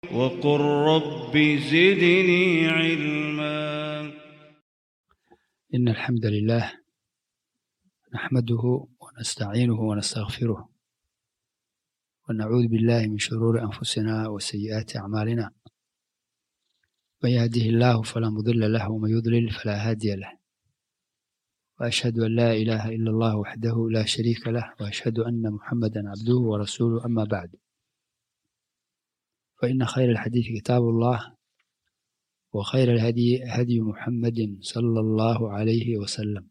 وقل رب زدني علما. إن الحمد لله نحمده ونستعينه ونستغفره ونعوذ بالله من شرور أنفسنا وسيئات أعمالنا. من يهده الله فلا مضل له ومن يضلل فلا هادي له، وأشهد أن لا إله إلا الله وحده لا شريك له، وأشهد أن محمدا عبده ورسوله. أما بعد، فإن خير الحديث كتاب الله، وخير الهدي هدي محمد صلى الله عليه وسلم،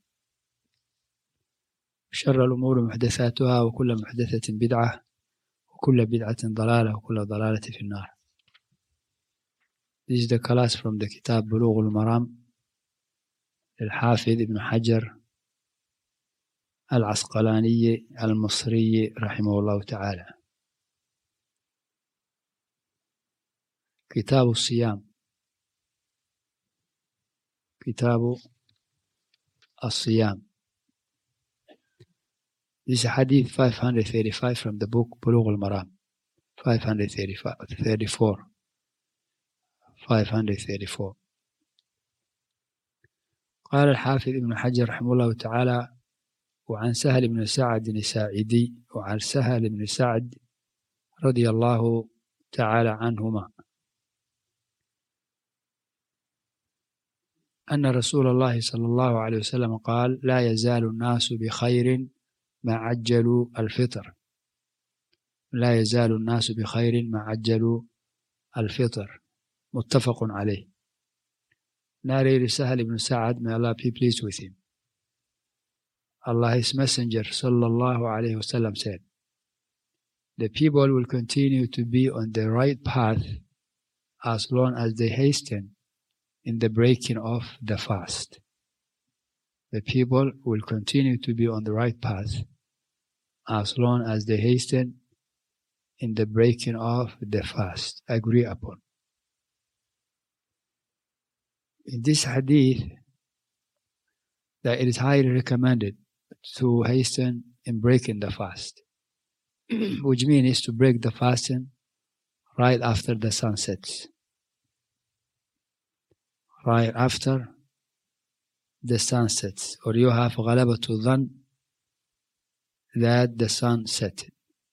شر الأمور محدثاتها، وكل محدثة بدعة، وكل بدعة ضلالة، وكل ضلالة في النار. This is the class from the kitab بلوغ المرام للحافظ ابن حجر العسقلاني المصري رحمه الله تعالى. كتاب الصيام، كتاب الصيام. This is hadith 535 from the book بلوغ المرام. 534. قال الحافظ ابن حجر رحمه الله تعالى: وعن سهل بن سعد الساعدي، وعن سهل بن سعد رضي الله تعالى عنهما أن رسول الله صلى الله عليه وسلم قال: لا يزال الناس بخير ما عجلوا الفطر. لا يزال الناس بخير ما عجلوا الفطر. متفق عليه. Narrated Sahal ibn Sa'ad, may Allah be pleased with him. Allah, His Messenger sallallahu alayhi wasallam said, the people will continue to be on the right path as long as they hasten in the breaking of the fast. The people will continue to be on the right path as long as they hasten in the breaking of the fast. Agree upon. In this hadith, that it is highly recommended to hasten in breaking the fast, which means to break the fasting right after the sun sets. Right after the sun sets, or you have غلبة الظن that the sun set.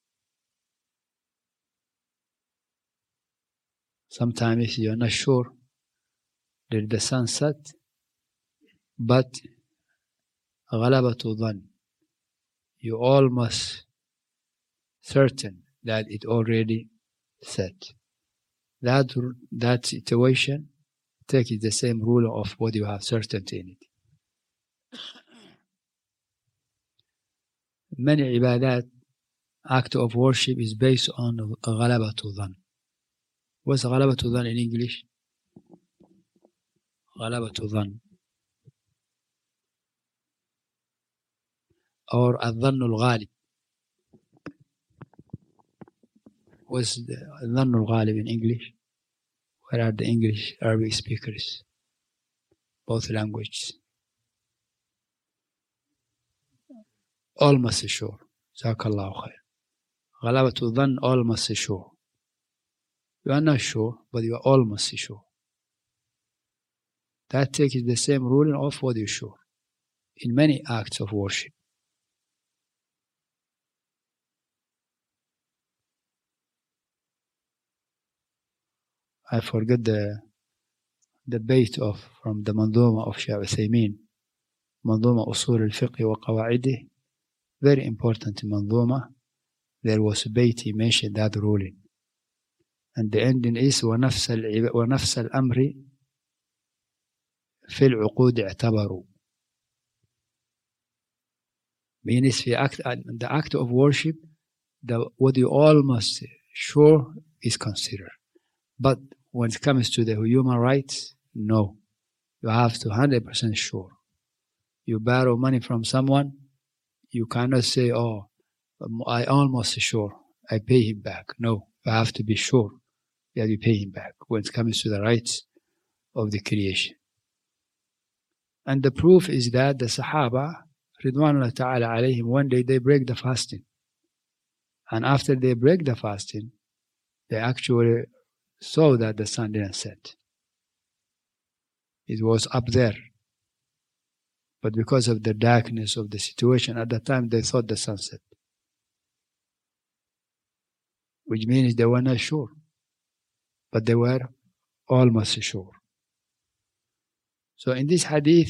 Sometimes you're not sure that the sun set, but غلبة الظن, you almost certain that it already set. That situation takes the same rule of what you have certainty in it. Many ibadat, act of worship, is based on غلبة الظن. What's غلبة الظن in English? غلبة الظن, or الظن الغالب. What's the الظن الغالب in English? Where are the English Arabic speakers? Both languages. Almost sure. جزاك الله خير. غلبة الظن, almost sure. You are not sure, but you are almost sure. That takes the same ruling of what you're sure in many acts of worship. I forget the bait from the Manduma of Shaykh Uthaymeen, Manduma Usul al-Fiqh wa Qawa'idih. Very important Manduma. There was a bait, he mentioned that ruling. And the ending is وَنَفْسَ الْأَمْرِ في العقود اعتبروا. Means the act of worship, what you almost sure is considered. But when it comes to the human rights, no. You have to 100% sure. You borrow money from someone, you cannot say, oh, I almost sure I pay him back. No, you have to be sure that you pay him back when it comes to the rights of the creation. And the proof is that the Sahaba, Ridwanullah Ta'ala alayhim, one day they break the fasting. And after they break the fasting, they actually saw that the sun didn't set. It was up there. But because of the darkness of the situation at the time, they thought the sun set. Which means they were not sure. But they were almost sure. So in this hadith,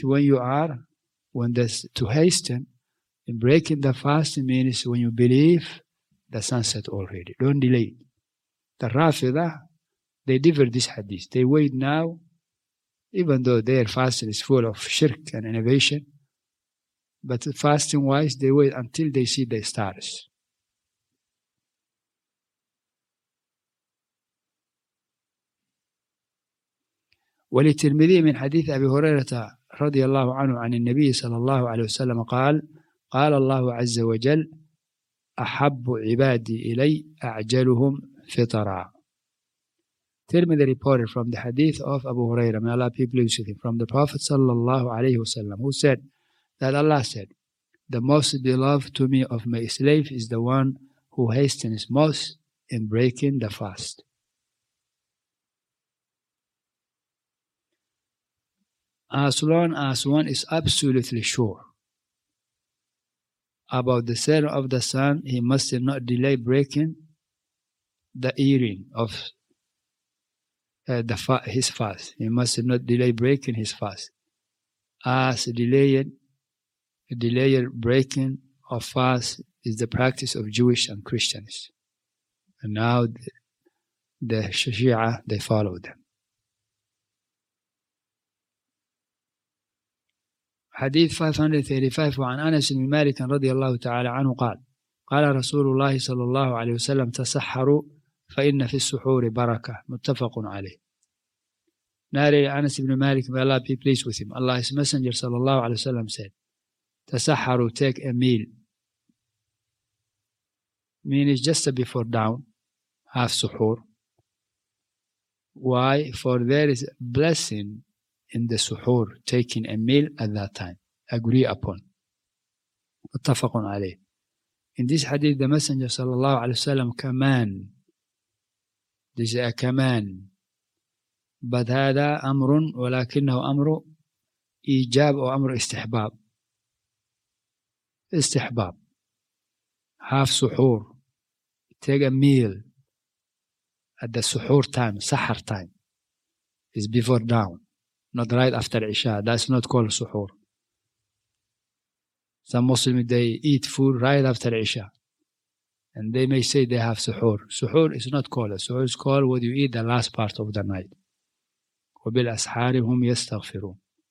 to hasten in breaking the fast means when you believe the sunset already. Don't delay. The Rafidah, they differ this hadith. They wait now, even though their fasting is full of shirk and innovation, but fasting-wise, they wait until they see the stars. وللترمذي من حديث أبي هريرة رضي الله عنه عن النبي صلى الله عليه وسلم قال الله عز وجل أحب عبادي إلي أعجلهم فطرا. Tirmidhi reported from the hadith of Abu Hurairah, may Allah be pleased with him, from the Prophet sallallahu alaihi wasallam, who said that Allah said, the most beloved to me of my slave is the one who hastens most in breaking the fast. As long as one is absolutely sure about the setting of the sun, he must not delay breaking the eating of his fast. He must not delay breaking his fast. As delayed breaking of fast is the practice of Jewish and Christians. And now the Shia, they follow them. حديث 535 وعن أنس بن مالك رضي الله تعالى عنه قال رسول الله صلى الله عليه وسلم تسحروا فإن في السحور بركة متفق عليه. Narrated Anas ibn Malik, may Allah be pleased with him, Allah's Messenger صلى الله عليه وسلم said, تسحروا, take a meal. Means just before dawn, have suhoor. Why? For there is blessing in the suhoor, taking a meal at that time, agree upon. متفق عليه. In this hadith, the Messenger sallallahu alaihi wasallam command. This is a command. But هذا أمر ولكنه أمر إيجاب أو أمر استحباب. استحباب. Have suhoor. Take a meal at the suhoor time, sahar time. Is before dawn. Not right after Isha. That's not called suhoor. Some Muslims, they eat food right after Isha. And they may say they have suhoor. Suhoor is not called. Suhoor is called what you eat the last part of the night. وَبِالْأَسْحَارِ هُمْ يَسْتَغْفِرُونَ.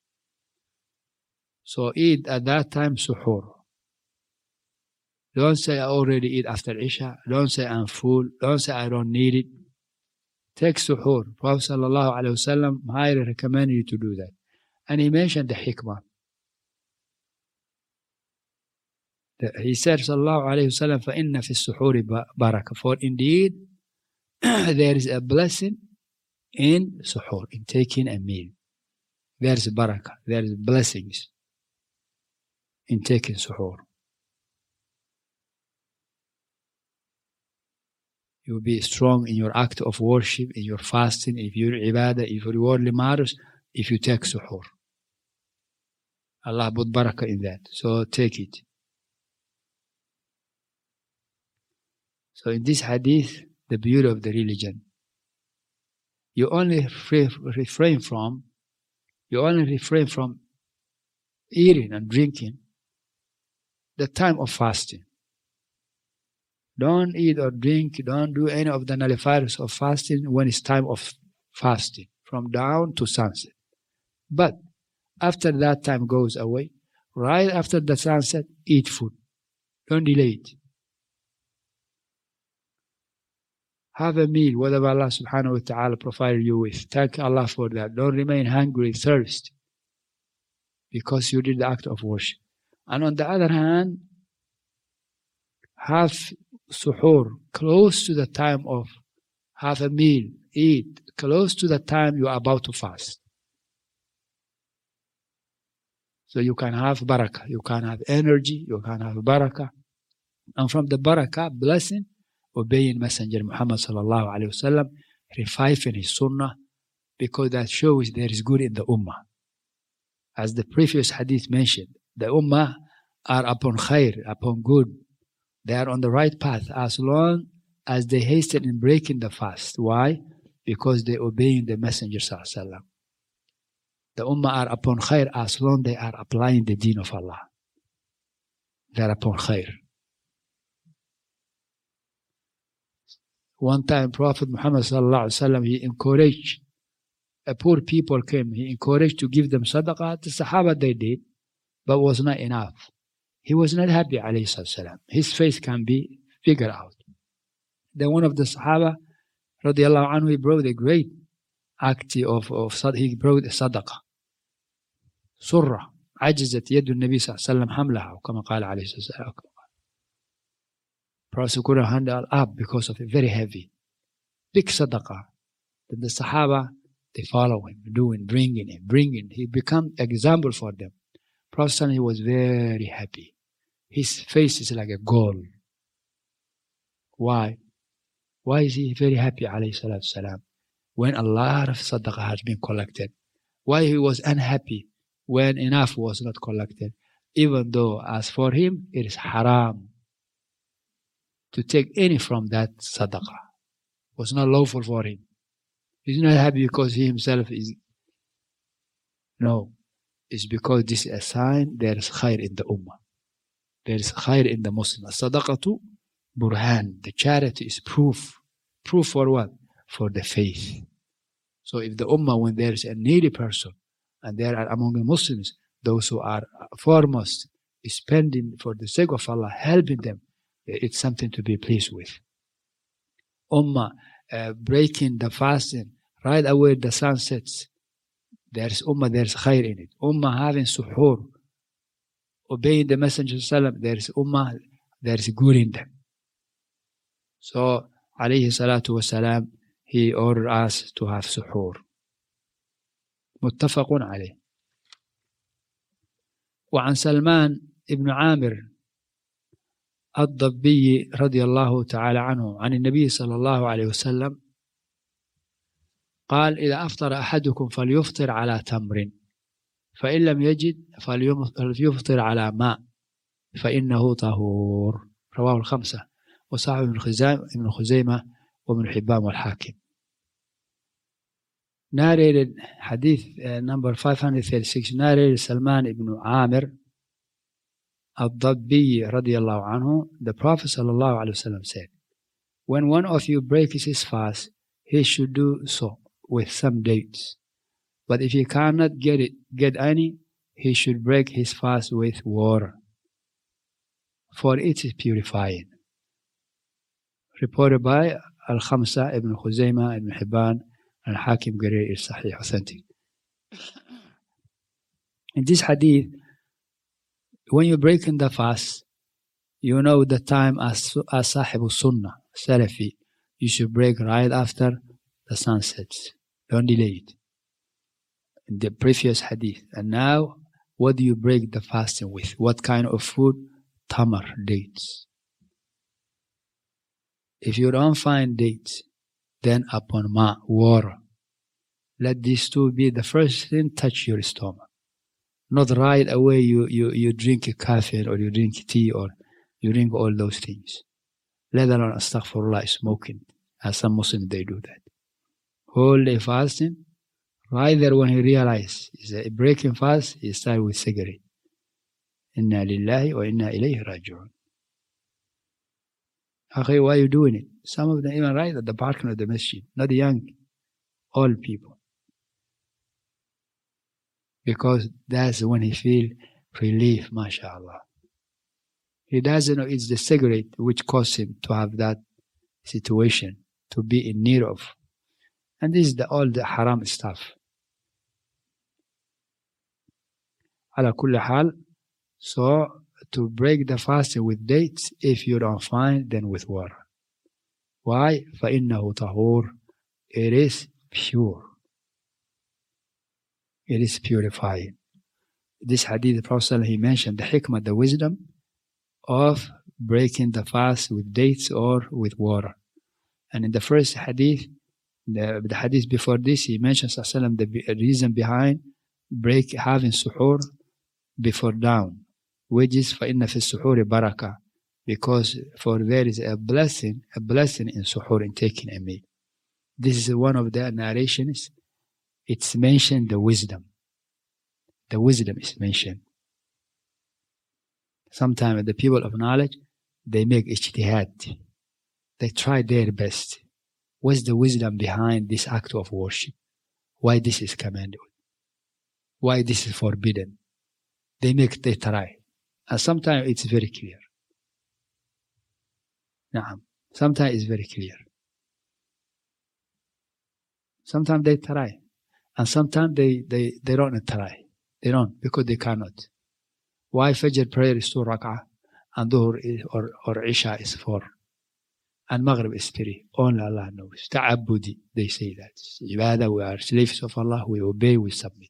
So eat at that time suhoor. Don't say I already eat after Isha. Don't say I'm full. Don't say I don't need it. Take suhoor. Prophet sallallahu alaihi wasallam highly recommend you to do that. And he mentioned the hikmah. He said sallallahu alaihi wasallam, فَإِنَّ فِي السُّحُورِ بَرَكَةً. For indeed, there is a blessing in suhoor, in taking a meal. There is barakah. There is blessings in taking suhoor. You will be strong in your act of worship, in your fasting, if your ibadah, if your worldly matters, if you take suhoor. Allah put barakah in that. So take it. So in this hadith, the beauty of the religion, you only refrain from eating and drinking the time of fasting. Don't eat or drink, don't do any of the nullifiers of fasting when it's time of fasting, from dawn to sunset. But after that time goes away, right after the sunset, eat food. Don't delay it. Have a meal, whatever Allah subhanahu wa ta'ala provided you with. Thank Allah for that. Don't remain hungry, thirsty, because you did the act of worship. And on the other hand, have suhoor close to the time of, have a meal, eat close to the time you are about to fast. So you can have barakah, you can have energy, you can have barakah. And from the barakah, blessing, obeying Messenger Muhammad sallallahu alayhi wasallam, reviving his sunnah, because that shows there is good in the ummah. As the previous hadith mentioned, the ummah are upon khair, upon good. They are on the right path as long as they hasten in breaking the fast. Why? Because they obeying the Messenger sallallahu alaihi wasallam. The ummah are upon khair as long they are applying the deen of Allah. They are upon khair. One time Prophet Muhammad sallallahu alaihi wasallam, he encouraged poor people came. He encouraged to give them sadaqah. The Sahaba they did, but was not enough. He was not happy, alayhi salam. His face can be figured out. Then one of the Sahaba, radiallahu anhu, he brought a great act he brought a sadaqah. Surah. عجزت يد النبي صلى الله عليه وسلم حملها كما قال عليه الصلاة والسلام. Prophet couldn't handle up because of it, very heavy. Big sadaqah. Then the Sahaba, they follow him, bringing him. He become example for them. Prophet, he was very happy. His face is like a gold. Why? Why is he very happy, alayhi salatu salam, when a lot of sadaqah has been collected? Why he was unhappy when enough was not collected? Even though, as for him, it is haram to take any from that sadaqah. It was not lawful for him. He's not happy because he himself is. No. It's because this is a sign there is khair in the ummah. There is khair in the Muslim. Sadaqatu burhan. The charity is proof. Proof for what? For the faith. So if the ummah, when there is a needy person, and there are among the Muslims, those who are foremost spending for the sake of Allah, helping them, it's something to be pleased with. Ummah, breaking the fasting, right away the sun sets. There's ummah, there's khair in it. Ummah having suhoor, obeying the Messenger sallam, there's ummah, there's good in them. So, alayhi salatu wasalam, he ordered us to have suhoor. متفق عليه. وعن سلمان ابن عامر الضبي رضي الله تعالى عنه عن النبي صلى الله عليه وسلم قال: إذا أفطر أحدكم فليفطر على تمر، فإن لم يجد فليفطر على ماء، فإنه طهور. رواه الخمسة وصححه ابن خزيمة وابن حبان والحاكم. Narrated hadith number 536, narrated Salman ibn Amir al-Dabbi radiyallahu anhu, the Prophet sallallahu alaihi wasallam said, when one of you breaks his fast, he should do so with some dates. But if he cannot get any, he should break his fast with water, for it is purifying. Reported by Al-Khamsa, Ibn Khuzaymah, Ibn Hibban, and Hakim Garir is Sahih, authentic. In this hadith, when you're breaking the fast, you know the time as Sahib Sunnah, Salafi, you should break right after the sun sets. Don't delay it. In the previous hadith. And now, what do you break the fasting with? What kind of food? Tamar, dates. If you don't find dates, then upon water. Let these two be the first thing touch your stomach. Not right away you drink a coffee or you drink tea or you drink all those things. Let alone astaghfirullah, smoking. As some Muslims, they do that. Whole day fasting. Right there when he realizes he's breaking fast, he started with cigarette. Inna lillahi wa inna ilayhi raji'un. Okay, why are you doing it? Some of them even right at the parking of the masjid, not the young, old people. Because that's when he feels relief, mashallah. He doesn't know it's the cigarette which caused him to have that situation, to be in need of. And this is all the haram stuff. Ala kulli hal, so to break the fasting with dates, if you don't find, then with water. Why? فَإِنَّهُ طَهُورٌ. It is pure. It is purifying. This hadith, the Prophet, he mentioned the hikmah, the wisdom of breaking the fast with dates or with water. And in the first hadith, The hadith before this, he mentions the reason behind having suhoor before dawn, which is فَإِنَّ فِي السُّحُورِ بَرَكَةً, because for there is a blessing in suhoor, in taking a meal. This is one of the narrations. It's mentioned the wisdom. The wisdom is mentioned. Sometimes the people of knowledge, they make ijtihad. They try their best. What's the wisdom behind this act of worship? Why this is commanded? Why this is forbidden? They try. And sometimes it's very clear. Sometimes it's very clear. Sometimes they try. And sometimes they don't try. They don't, because they cannot. Why Fajr prayer is 2 rak'ah and Dhuhr or Isha is 4 and Maghrib is 3? Only Allah knows. Ta'abbudi, they say that. Ibadah, we are slaves of Allah, we obey, we submit.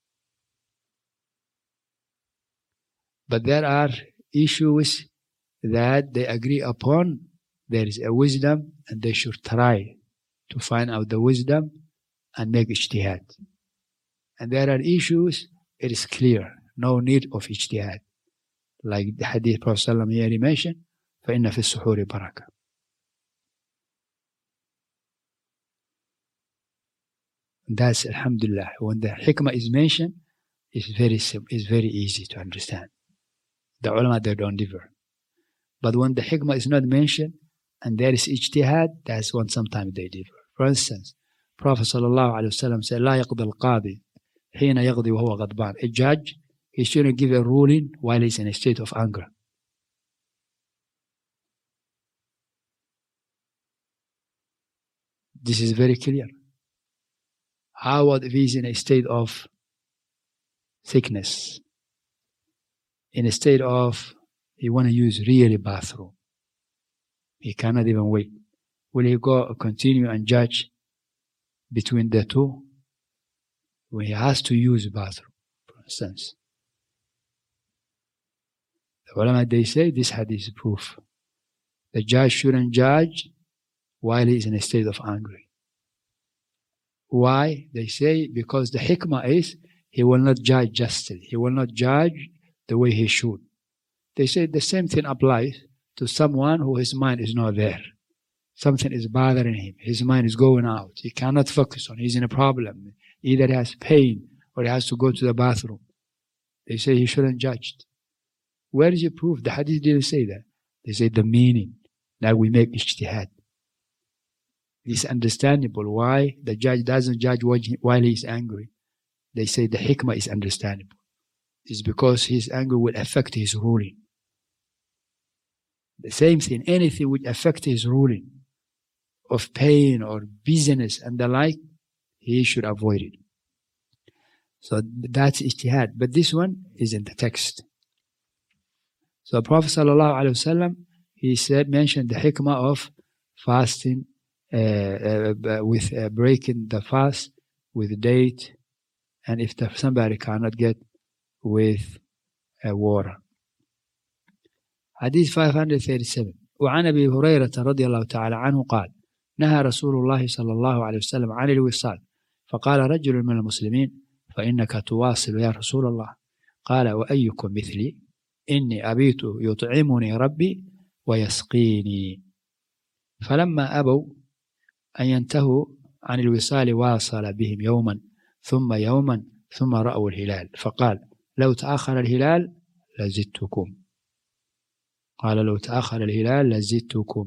But there are issues that they agree upon. There is a wisdom and they should try to find out the wisdom and make ijtihad. And there are issues, it is clear, no need of ijtihad. Like the hadith Prophet ﷺ here mentioned, فَإِنَّ فِي السُّحُورِ بَرَكَةً. That's alhamdulillah. When the hikmah is mentioned, it's very simple, it's very easy to understand. The ulama, they don't differ. But when the hikmah is not mentioned and there is ijtihad, that's when sometimes they differ. For instance, Prophet ﷺ said, لا يقضي القاضي حين يقضي وهو غضبان. A judge, he shouldn't give a ruling while he's in a state of anger. This is very clear. How about if he's in a state of sickness? In a state of, he want to use really bathroom. He cannot even wait. Will he go continue and judge between the two? When he has to use bathroom, for instance. The ulama, they say this hadith is proof. The judge shouldn't judge while he is in a state of anger. Why? They say because the hikmah is he will not judge justly. He will not judge the way he should. They say the same thing applies to someone who his mind is not there. Something is bothering him. His mind is going out. He cannot focus on. He's in a problem. Either he has pain or he has to go to the bathroom. They say he shouldn't judge. Where is your proof? The hadith didn't say that. They say the meaning. Now we make ijtihad. It's understandable why the judge doesn't judge while he is angry. They say the hikmah is understandable. It's because his anger will affect his ruling. The same thing, anything which affects his ruling of pain or business and the like, he should avoid it. So that's ijtihad. But this one is in the text. So Prophet ﷺ, he said, mentioned the hikmah of fasting with breaking the fast with date, and if somebody cannot get with water. حديث 537. وعن أبي هريرة رضي الله تعالى عنه قال نهى رسول الله صلى الله عليه وسلم عن الوصال فقال رجل من المسلمين فإنك تواصل يا رسول الله قال وأيكم مثلي إني أبيت يطعمني ربي ويسقيني فلما أبوا أن ينتهوا عن الوصال واصل بهم يوما ثم رأوا الهلال فقال لو تأخر الهلال لزدتكم قال لو تأخر الهلال لزدتكم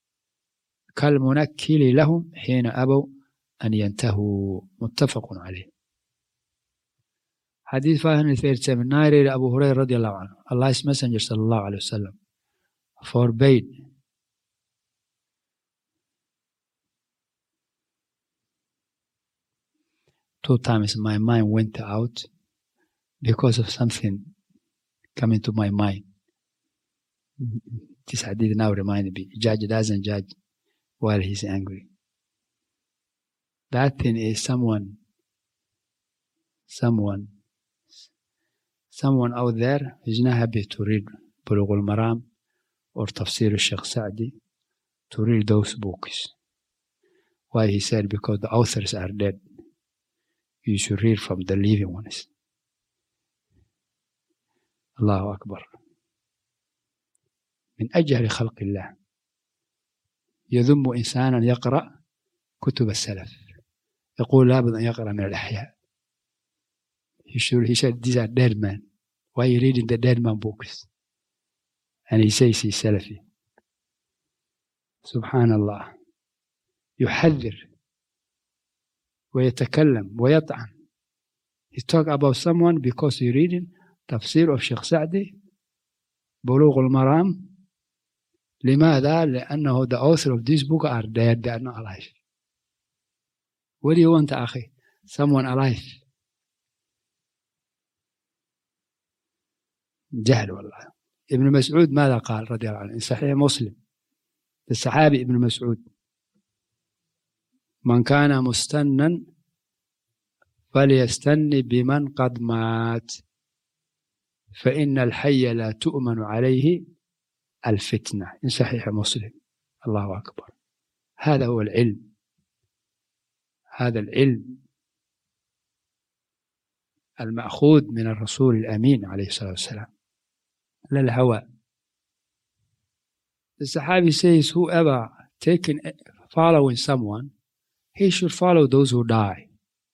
كالمنكل لهم حين أبوا أن ينتهوا متفق عليه. حديث 537 narrated Abu Hurairah radiallahu anhu. Allah's Messenger sallallahu alayhi wa sallam forbade two times my mind went out because of something coming to my mind. This hadith now reminded me, judge doesn't judge while he's angry. That thing is someone out there is not happy to read Bulugh al-Maram or Tafsir al-Shaykh Sa'di, to read those books. Why? He said, because the authors are dead. You should read from the living ones. الله أكبر. من أجهل خلق الله يذم إنسانا يقرأ كتب السلف يقول لابد أن يقرأ من الأحياء. He said these are dead men. Why are you reading the dead man books? And he says he's Salafi. سبحان الله. يحذر ويتكلم ويطعن. He talk about someone because he reading تفسير of Sheikh Sa'di بلوغ المرام. لماذا؟ لأنه the author of this book are dead, they are not alive. What do you want أخي? Someone alive. جهل والله. ابن مسعود ماذا قال رضي الله عنه؟ صحيح مسلم الصحابي ابن مسعود من كان مستنا فليستن بمن قد مات فإن الحي لا تؤمن عليه الفتنة. إن صحيح مسلم. الله أكبر. هذا هو العلم. هذا العلم المأخوذ من الرسول الأمين عليه الصلاة والسلام لا الهوى. The Sahabi says whoever following someone, he should follow those who die.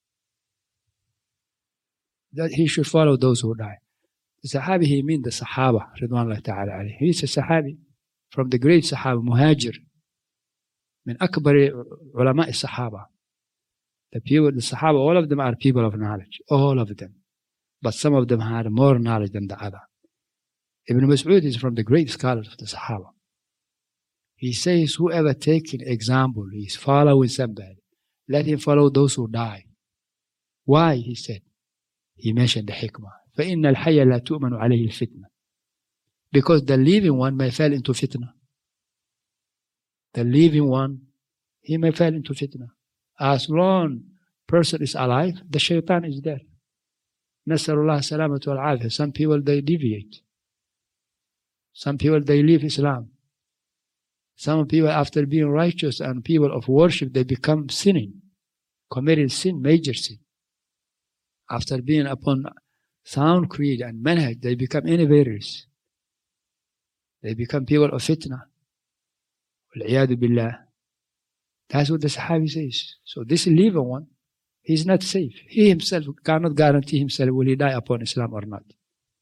That he should follow those who die. The Sahabi, he means the Sahaba Ridwanullah Ta'ala alayhi. He is a Sahabi from the great Sahaba, Muhajir, من أكبر علماء الصحابة. The Sahaba, all of them are people of knowledge, all of them. But some of them had more knowledge than the other. Ibn Mas'ud is from the great scholars of the Sahaba. He says, whoever takes an example, he is following somebody, let him follow those who die. Why? He said. He mentioned the hikmah. فَإِنَّ الْحَيَّ لَا تُؤْمَنُ عَلَيْهِ الْفِتْنَةِ. Because the living one may fall into fitna. The living one, he may fall into fitna. As long person is alive, the shaitan is there. Nasrullah salamatu al-afiyah. Some people, they deviate. Some people, they leave Islam. Some people, after being righteous and people of worship, they become sinning, committing sin, major sin. After being upon sound creed and manhaj, they become innovators. They become people of fitna. Wal-iyadu billah. That's what the Sahabi says. So this living one, he's not safe. He himself cannot guarantee himself will he die upon Islam or not.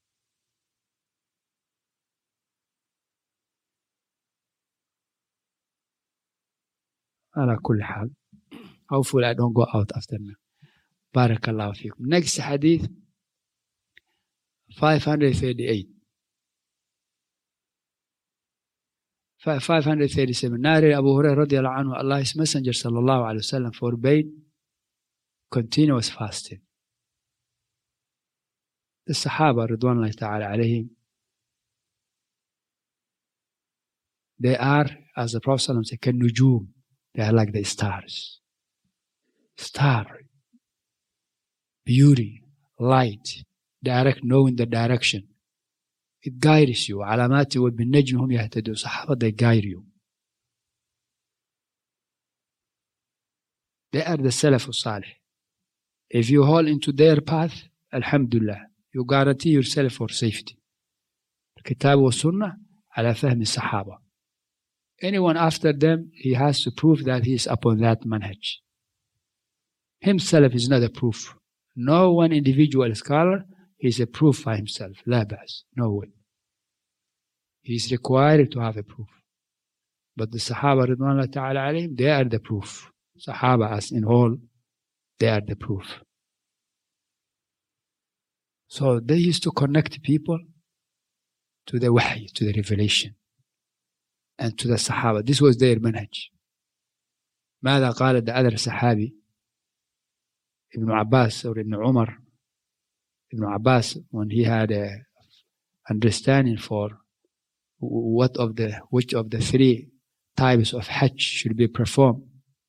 على كل حال. Hopefully I don't go out after now. Barakallahu fikum. Next hadith 538. 537. Narrated Abu Hurairah radiallahu anhu, Allah's Messenger sallallahu alayhi wa sallam forbade continuous fasting. The Sahaba Ridwanullahi ta'ala alayhim, they are, as the Prophet sallallahu said, كالنجوم. They are like the stars. Star, beauty, light, direct, knowing the direction. It guides you. علامات وبالنجم هم يهتدون. Sahaba, they guide you. They are the Salaf Salih. If you hold into their path, Alhamdulillah, you guarantee yourself for safety. الكتاب والسنة على فهم الصحابة. Anyone after them, he has to prove that he is upon that manhaj. Himself is not a proof. No one individual scholar is a proof by himself. لا بأس. No way. He is required to have a proof. But the Sahaba Ridwanullah Ta'ala alayhim, they are the proof. Sahaba as in all, they are the proof. So they used to connect people to the wahy, to the revelation, and to the Sahaba. This was their manhaj. ماذا قال the other Sahabi? Ibn Abbas or Ibn Umar. Ibn Abbas, when he had a understanding for which of the three types of Hajj should be performed,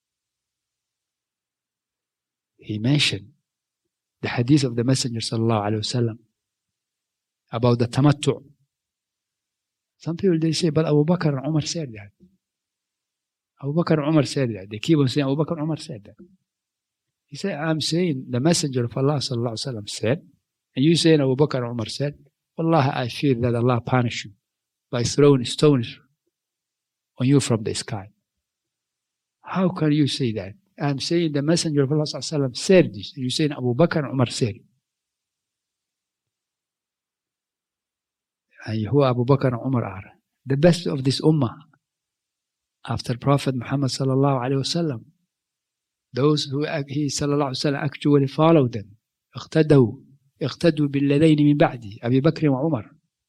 he mentioned the hadith of the Messenger sallallahu alaihi wasallam about the tamattu'. Some people, they say, but Abu Bakr and Umar said that. Abu Bakr and Umar said that. They keep on saying Abu Bakr and Umar said that. He said, I'm saying the Messenger of Allah sallallahu alaihi wasallam said, and you saying Abu Bakr and Umar said, Wallah, I fear that Allah punish you by throwing stones on you from the sky. How can you say that? I'm saying the Messenger of Allah sallallahu alaihi wasallam said this. You saying Abu Bakr and Umar said it. And who Abu Bakr and Umar are? The best of this ummah after Prophet Muhammad sallallahu alaihi wasallam. Those who he sallallahu alaihi wasallam actually followed them. اقتدوا بالذين من بعدي أبي بكر وعمر.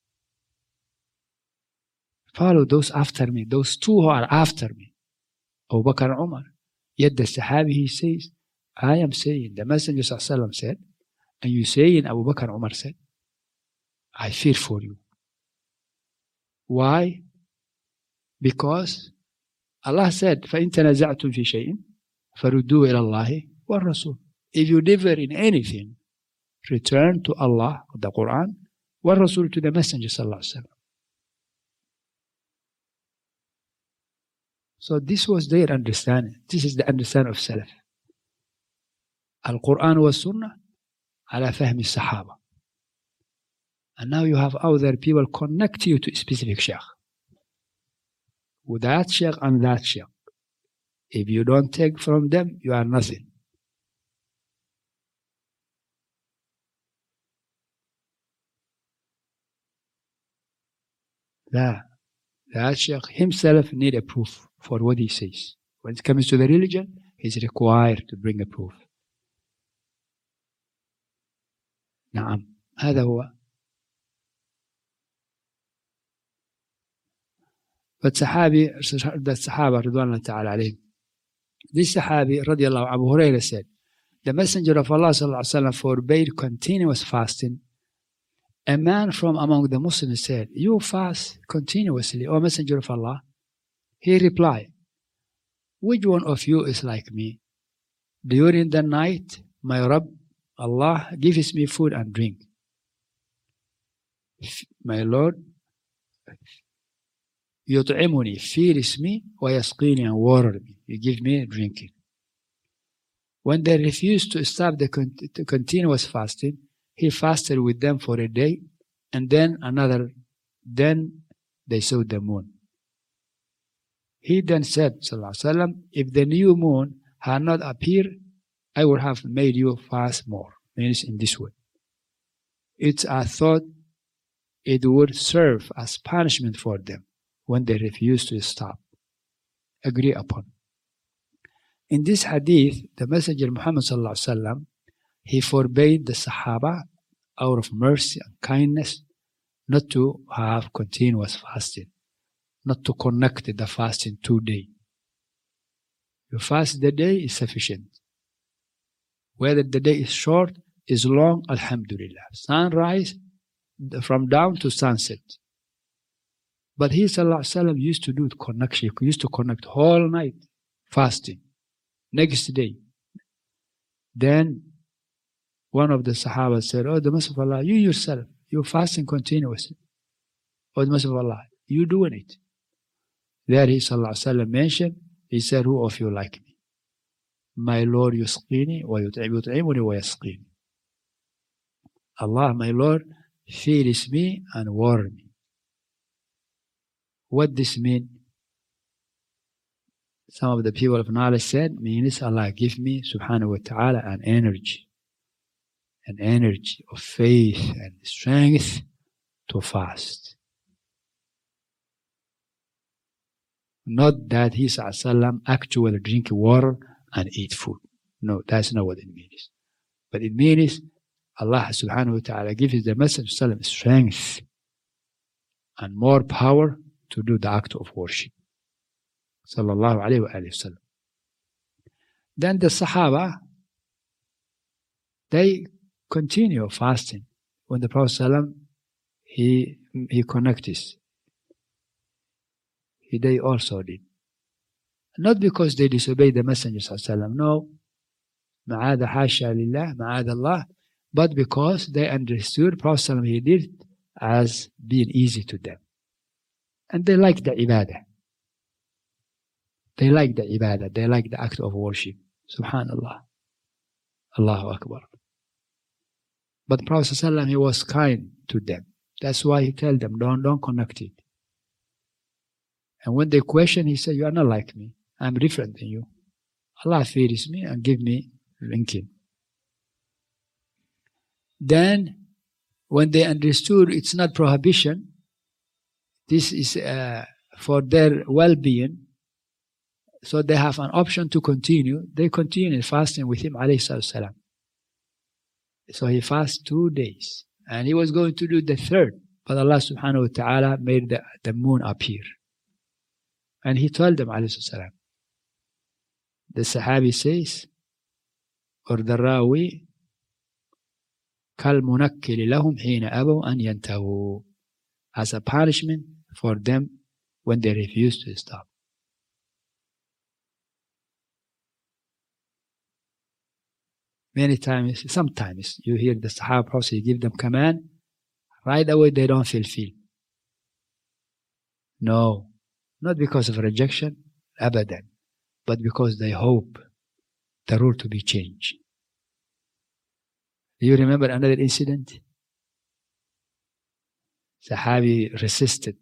Follow those after me. Those two who are after me. Abu Bakr and Umar. Yet the Sahabi, he says, I am saying, the Messenger sallallahu alaihi wasallam said, and you saying Abu Bakr and Umar said, I fear for you. Why? Because Allah said, فَإِن تَنَزَعْتُمْ فِي شَيْءٍ فَرُدُّوهُ إِلَى اللَّهِ وَالرَّسُولِ. If you differ in anything, return to Allah, the Quran, وَالرَّسُولِ, to the Messenger sallallahu alaihi wasallam. So this was their understanding. This is the understanding of Salaf. Al-Quran wa Sunnah ala fahmi Sahaba. And now you have other people connect you to a specific Shaykh. With that Shaykh and that Shaykh. If you don't take from them, you are nothing. That Shaykh himself need a proof for what he says. When it comes to the religion, he's required to bring a proof. نعم هذا هو. But Sahabi, the Sahaba رضوان الله تعالى عليهم, this Sahabi رضي الله عنه, Abu Hurairah said, the Messenger of Allah صلى الله عليه وسلم forbade continuous fasting. A man from among the Muslims said, you fast continuously, O Messenger of Allah? He replied, which one of you is like me? During the night, my Rabb, Allah, gives me food and drink. My Lord, يطعمني, feeds me, ويسقيني, and water me. You give me drinking. When they refused to stop the continuous fasting, he fasted with them for a day, and then another. Then they saw the moon. He then said, sallallahu alaihi wasallam, if the new moon had not appeared, I would have made you fast more. Means in this way. I thought it would serve as punishment for them when they refused to stop. Agree upon. In this hadith, the Messenger Muhammad sallallahu alaihi wasallam, he forbade the Sahaba out of mercy and kindness not to have continuous fasting, not to connect the fasting 2 days. You fast the day is sufficient. Whether the day is short, is long, alhamdulillah. Sunrise, from dawn to sunset. But he sallallahu alaihi wasallam used to do connection. He used to connect whole night fasting. Next day. Then one of the Sahaba said, oh, the Messenger of Allah, you yourself, you're fasting continuously. Oh, the Messenger of Allah, you doing it. There he sallallahu alaihi wasallam mentioned, he said, who of you like me? My Lord yusqini wa yut'imuni wa yasqini. Allah, my Lord, feeds me and warms me. What this mean? Some of the people of knowledge said, means Allah give me, subhanahu wa ta'ala, an energy of faith and strength to fast. Not that he sallallahu actually drink water and eat food. No, that's not what it means. But it means Allah subhanahu wa ta'ala gives the Messenger sallallahu strength and more power to do the act of worship. Sallallahu alayhi wa sallam. Then the Sahaba, they continue fasting. When the Prophet sallallahu he connects. They also did. Not because they disobeyed the Messenger sallallahu no. Ma'ada hasha lillah, ma'ada Allah. But because they understood Prophet sallallahu he did as being easy to them. And they liked the ibadah. They like the ibadah. They like the act of worship. Subhanallah. Allahu Akbar. But Prophet ﷺ, he was kind to them. That's why he told them, don't connect it. And when they question, he said, you are not like me. I'm different than you. Allah feeds me and give me drinking. Then, when they understood it's not prohibition, this is for their well-being, so they have an option to continue. They continue fasting with him, alayhi salam. So he fasted 2 days. And he was going to do the third. But Allah subhanahu wa ta'ala made the moon appear. And he told them, alayhi salam. The Sahabi says, or the Rawi, كَالْمُنَكِّلِ لَهُمْ حِينَ أَبَوْا أَنْ يَنْتَهُوا, as a punishment for them when they refuse to stop. Many times, sometimes, you hear the Sahaba Prophet, you give them command, right away they don't fulfill. No, not because of rejection, abadan, but because they hope the rule to be changed. Do you remember another incident? Sahabi resisted.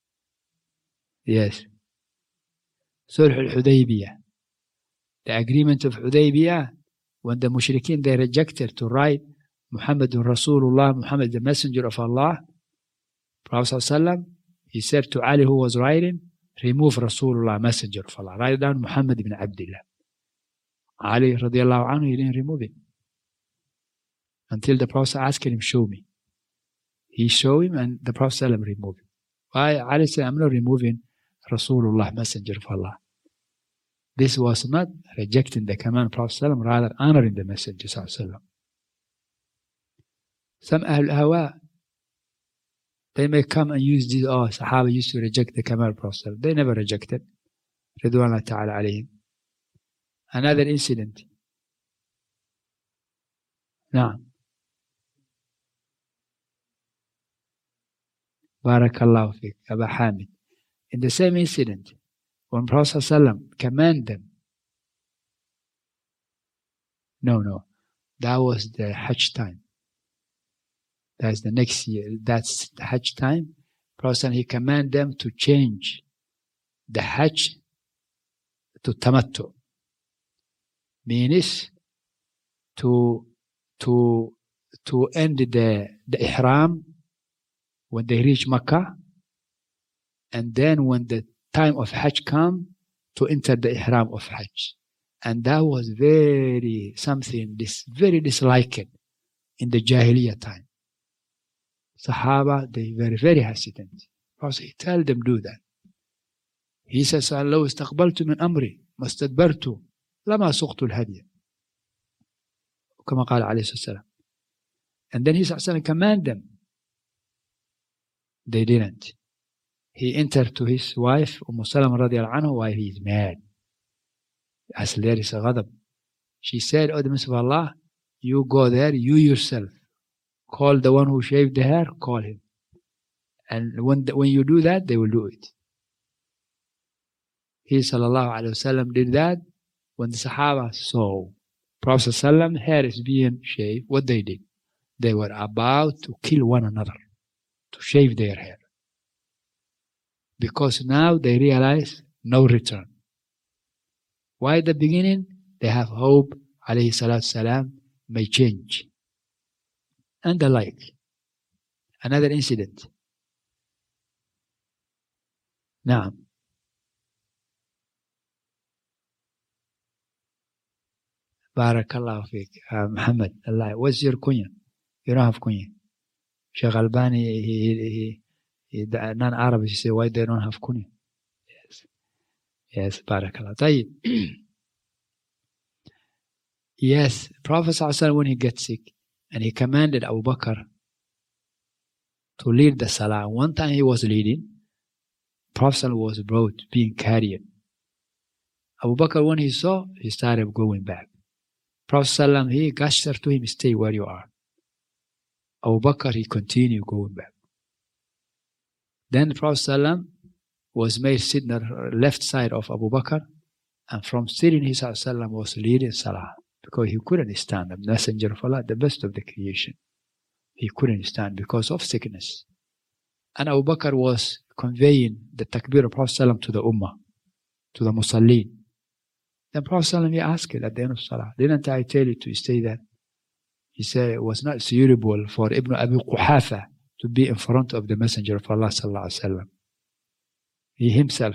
Yes. Sulh al-Hudaybiyah. The agreement of Hudaybiyah, when the mushrikeen, they rejected to write Muhammadun Rasulullah, Muhammad the messenger of Allah, Prophet ﷺ, he said to Ali who was writing, remove Rasulullah, messenger of Allah. Write down Muhammad ibn Abdullah. Ali radiallahu anhu, he didn't remove it. Until the Prophet asked him, show me. He showed him and the Prophet ﷺ removed it. Why? Ali said, I'm not removing Rasulullah, messenger of Allah. This was not rejecting the command of Prophet ﷺ, rather honoring the messenger ﷺ. Some Ahl Hawa, they may come and use this, Sahaba used to reject the command of Prophet ﷺ. They never rejected. Ridwanullah ta'ala alayhim. Another incident. Now, Barakallahu fiqh, Aba Hamid. In the same incident, when Prophet ﷺ commanded them, no, that was the Hajj time. That's the next year. That's the Hajj time. Prophet he commanded them to change the Hajj to Tamattu. Means to end the Ihram when they reach Makkah, and then when the time of Hajj come, to enter the Ihram of Hajj. And that was very disliked in the Jahiliyyah time. Sahaba, they were very hesitant. Prophet he told them do that. He says, لو استقبلت من أمري ما استدبرت لما سقت الهدي. كما قال عليه الصلاة والسلام. And then he commanded them. They didn't. He entered to his wife, Salama radiallahu anhu, while he is mad. As there is a ghadab. She said, the Messenger of Allah, you go there, you yourself. Call the one who shaved the hair, call him. And when you do that, they will do it. He sallallahu alayhi wasallam did that. When the Sahaba saw Prophet sallam hair is being shaved, what they did? They were about to kill one another, to shave their hair. Because now they realize no return. Why at the beginning? They have hope, alayhi salatu salam, may change. And the like. Another incident. Now, Barakallahu fiqh. Muhammad, Allah, what's your kunya? You don't have kunya. Sheikh Albani, non-Arabs, you say, why they don't have kunya? Yes, Barakallah. Tayyib. Yes, Prophet ﷺ, when he gets sick, and he commanded Abu Bakr to lead the salah. One time he was leading, Prophet ﷺ was brought, being carried. Abu Bakr, when he saw, he started going back. Prophet ﷺ, he gestured to him, stay where you are. Abu Bakr, he continued going back. Then the Prophet ﷺ was made sit on the left side of Abu Bakr, And from sitting, he was leading Salah because he couldn't stand. The Messenger of Allah, the best of the creation, he couldn't stand because of sickness. And Abu Bakr was conveying the takbir of Prophet to the Ummah, to the Musallin. Then Prophet he asked it at the end of Salah, didn't I tell you to stay there? He said it was not suitable for Ibn Abi Quhafa to be in front of the Messenger of Allah sallallahu alaihi wasallam. He himself.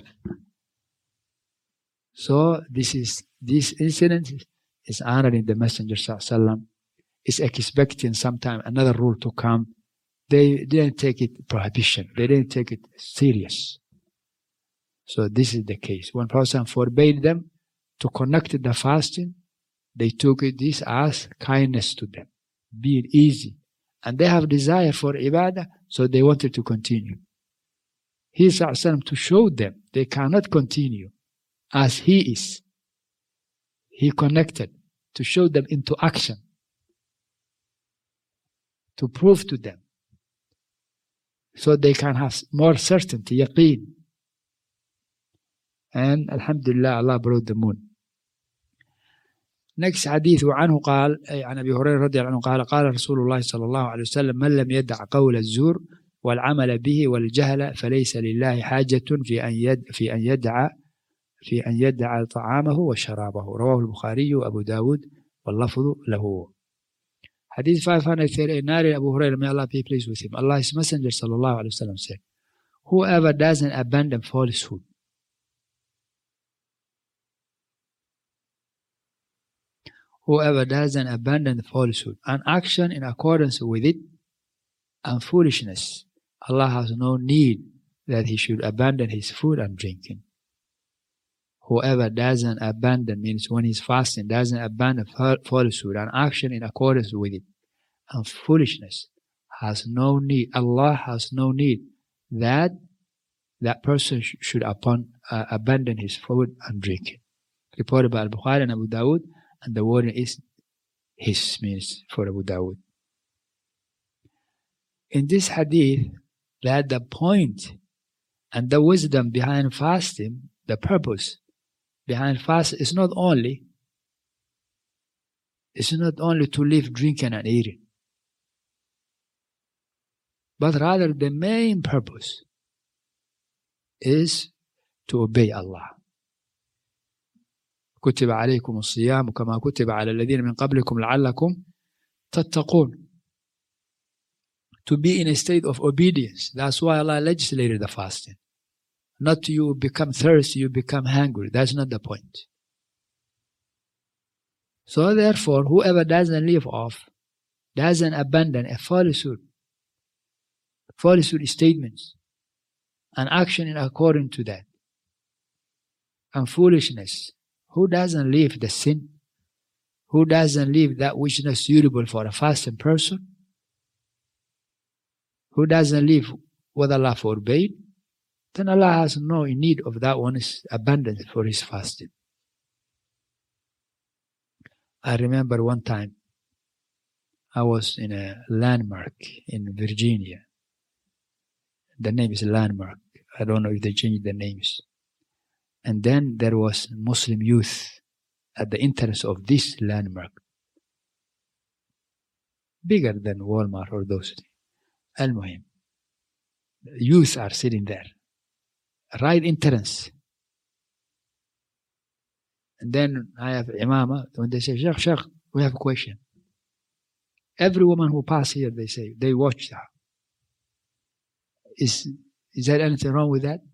So this incident is honoring the Messenger sallallahu alaihi wasallam. Is expecting sometime another rule to come. They didn't take it prohibition. They didn't take it serious. So this is the case. When Prophet forbade them to conduct the fasting, they took this as kindness to them, being easy. And they have desire for ibadah, so they wanted to continue. He sallallahu to show them they cannot continue as he is. He connected to show them into action, to prove to them, so they can have more certainty, yaqeen. And alhamdulillah, Allah brought the moon. Next hadith وعنه قال عن أبي هريرة رضي الله عنه قال قال رسول الله صلى الله عليه وسلم من لم يدع قول الزور والعمل به والجهل فليس لله حاجة في أن يدع طعامه وشرابه. رواه البخاري وأبو داود واللفظ له. Hadith 539 narrated Abu Hurairah, may Allah be pleased with him. Allah's Messenger sallallahu alaihi wasallam said, whoever doesn't abandon falsehood, and action in accordance with it, and foolishness, Allah has no need that he should abandon his food and drinking. Whoever doesn't abandon means when he's fasting, doesn't abandon falsehood and action in accordance with it, and foolishness, has no need. Allah has no need that person should abandon his food and drinking. Reported by Al-Bukhari and Abu Dawud, and the word is his, means for Abu Dawud. In this hadith, that the point and the wisdom behind fasting, the purpose behind fasting is not only to live drinking and eating, but rather the main purpose is to obey Allah. كتب عليكم الصيام كما كتب على الذين من قبلكم لعلكم تتقون. To be in a state of obedience. That's why Allah legislated the fasting. Not you become thirsty, you become hungry. That's not the point. So therefore, whoever doesn't live off, doesn't abandon a falsehood statements, and action in according to that, and foolishness, who doesn't leave the sin, who doesn't leave that which is not suitable for a fasting person, who doesn't live what Allah forbade, then Allah has no need of that one's abundance for his fasting. I remember one time I was in a landmark in Virginia. The name is Landmark. I don't know if they changed the names. And then there was Muslim youth at the entrance of this landmark, bigger than Walmart or those things. Al-Muhim, youth are sitting there, right entrance. And then I have Imama, when they say, Sheikh, we have a question. Every woman who passes here, they say, they watch her. Is there anything wrong with that?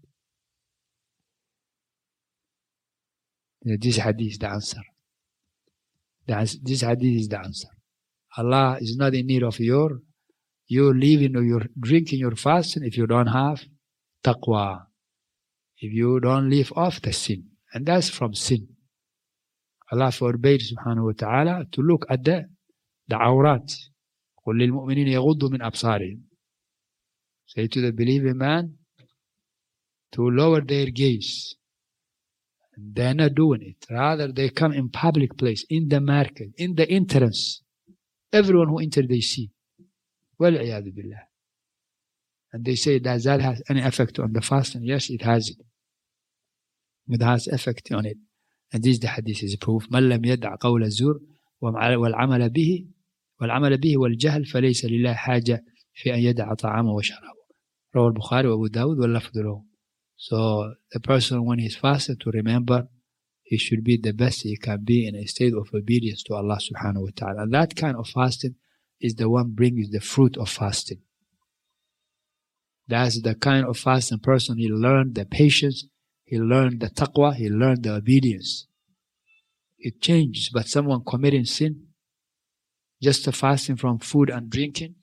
This hadith is the answer. This hadith is the answer. Allah is not in need of your living or your drinking, your fasting if you don't have taqwa. If you don't live off the sin. And that's from sin. Allah forbade subhanahu wa ta'ala to look at the awrat. قُلْ لِلْمُؤْمِنِينَ يَغُضُّوا مِنْ أَبْصَارِهِمْ. Say to the believing man to lower their gaze. And they're not doing it. Rather, they come in public place, in the market, in the entrance. Everyone who enters, they see. وَالْعِيَاذُ بِاللَّهِ. And they say, does that have any effect on the fasting? Yes, it has it. It has effect on it. And this the hadith is proof. من لم يدع قول الزور والعمل به والجهل فليس لله حاجة في أن يدع طعامه وشرابه. رواه البخاري وأبو داود واللفظ له. So the person when he's fasting to remember he should be the best he can be in a state of obedience to Allah subhanahu wa ta'ala. And that kind of fasting is the one brings the fruit of fasting. That's the kind of fasting person, he learned the patience, he learned the taqwa, he learned the obedience. It changes, but someone committing sin, just fasting from food and drinking,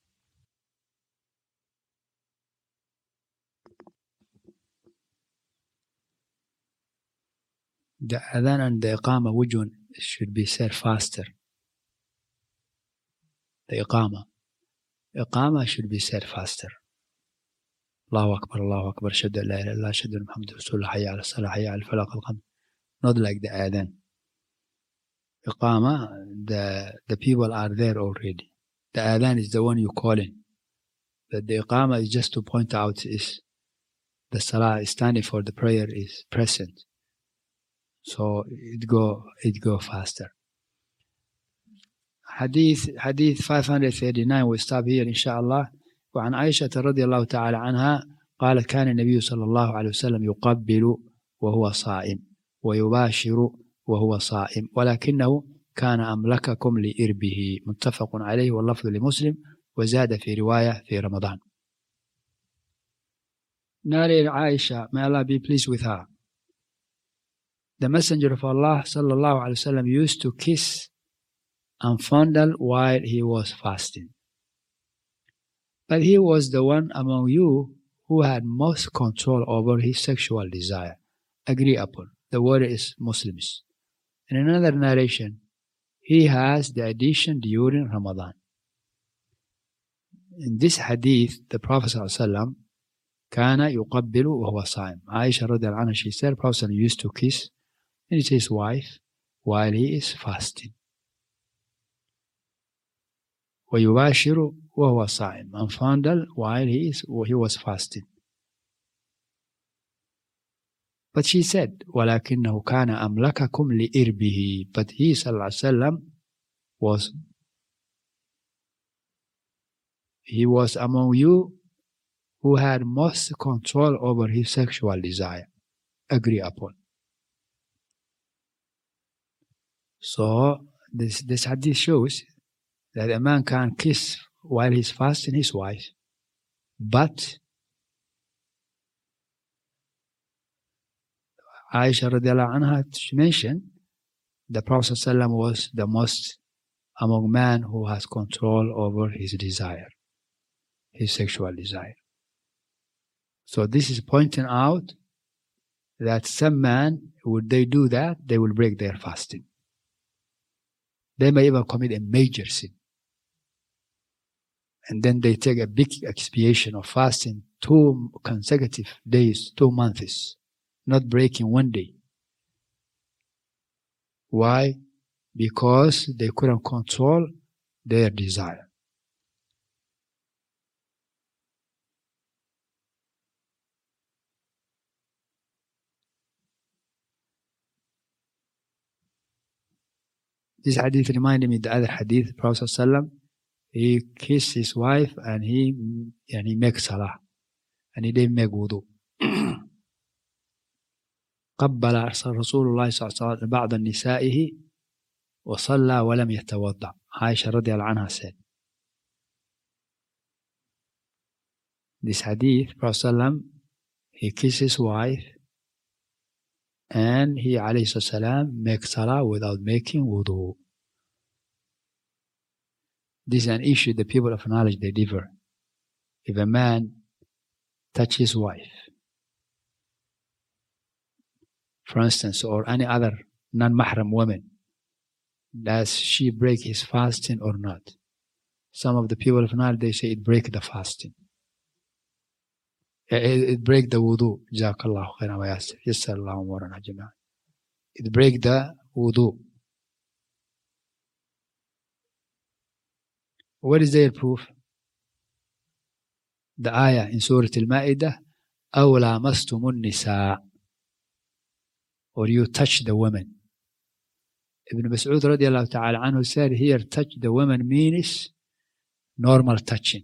the adhan and the iqama, which one should be said faster? The iqama should be said faster. Allahu Akbar, shahadu la ilaha illallah, shahadu Muhammad Rasulullah, hayya ala salah, hayya ala falaq al-qam. Not like the adhan. Iqama, the people are there already. The adhan is the one you call in. But the iqama is just to point out is the salah standing for the prayer is present. So it go faster. Hadith 539, we stop here inshallah. وعن عائشة رضي الله تعالى عنها قالت كان النبي صلى الله عليه وسلم يقبل وهو صائم ويباشر وهو صائم ولكنه كان أملككم لإربه. متفق عليه واللفظ لمسلم وزاد في رواية في رمضان. Narrated Aisha, may Allah be pleased with her. The Messenger of Allah sallallahu alaihi wasallam used to kiss and fondle while he was fasting. But he was the one among you who had most control over his sexual desire. Agree upon. The word is Muslims. In another narration, he has the addition during Ramadan. In this hadith, the Prophet sallallahu alaihi wasallam كان يقبل وهو صائم. Aisha radiallahu anha, she said, Prophet used to kiss his wife while he is fasting. ويباشر وهو صائم, and fondle while he was fasting. But she said, ولكنه كان أملككم لإربه. But he sallallahu alaihi wasallam was among you who had most control over his sexual desire. Agree upon. So this hadith shows that a man can kiss while he's fasting his wife, but Aisha radiallahu anha mentioned the Prophet ﷺ was the most among men who has control over his desire, his sexual desire. So this is pointing out that some men, would they do that, they will break their fasting. They may even commit a major sin. And then they take a big expiation of fasting 2 consecutive days, 2 months, not breaking one day. Why? Because they couldn't control their desire. This hadith reminded me of the other hadith. Prophet ﷺ, he kissed his wife and he makes salah and he didn't make wudu. قبل رسول الله صلى الله عليه وسلم بعض نسائه وصلى ولم يتوضأ. Aisha radiallahu anha said, this hadith, Prophet ﷺ, he kissed his wife and he alayhi salam makes salah without making wudu. This is an issue the people of knowledge they differ. If a man touches his wife, for instance, or any other non-mahram woman, does she break his fasting or not? Some of the people of knowledge, they say it break the fasting. It break the wudu. Jazakallahu khairan wa yasir. Yassarallahu warana jama'an. It break the wudu. What is their proof? The ayah in Surah Al-Ma'idah, أَوْ لَامَسْتُمُ النِّسَاءَ or you touch the women. Ibn Mas'ud radiallahu ta'ala anhu said here, touch the women means normal touching,